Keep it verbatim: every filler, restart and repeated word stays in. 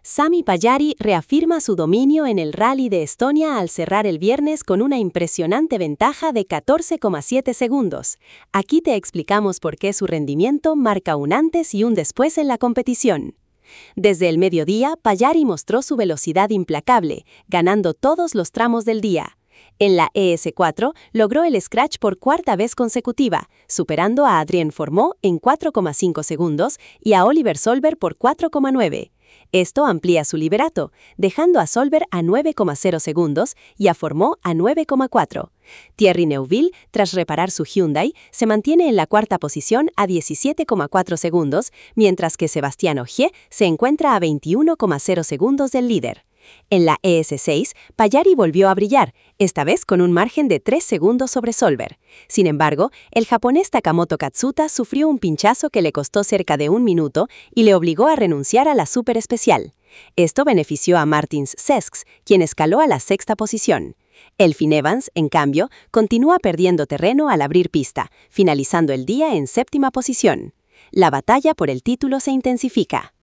Sami Pajari reafirma su dominio en el Rally de Estonia al cerrar el viernes con una impresionante ventaja de catorce coma siete segundos. Aquí te explicamos por qué su rendimiento marca un antes y un después en la competición. Desde el mediodía, Pajari mostró su velocidad implacable, ganando todos los tramos del día. En la E S cuatro logró el scratch por cuarta vez consecutiva, superando a Adrien Fourmaux en cuatro coma cinco segundos y a Oliver Solberg por cuatro coma nueve. Esto amplía su liderato, dejando a Solberg a nueve coma cero segundos y a Fourmaux a nueve coma cuatro. Thierry Neuville, tras reparar su Hyundai, se mantiene en la cuarta posición a diecisiete coma cuatro segundos, mientras que Sébastien Ogier se encuentra a veintiuno coma cero segundos del líder. En la E S seis, Pajari volvió a brillar, esta vez con un margen de tres segundos sobre Solberg. Sin embargo, el japonés Takamoto Katsuta sufrió un pinchazo que le costó cerca de un minuto y le obligó a renunciar a la Super Especial. Esto benefició a Martins Sesks, quien escaló a la sexta posición. Elfyn Evans, en cambio, continúa perdiendo terreno al abrir pista, finalizando el día en séptima posición. La batalla por el título se intensifica.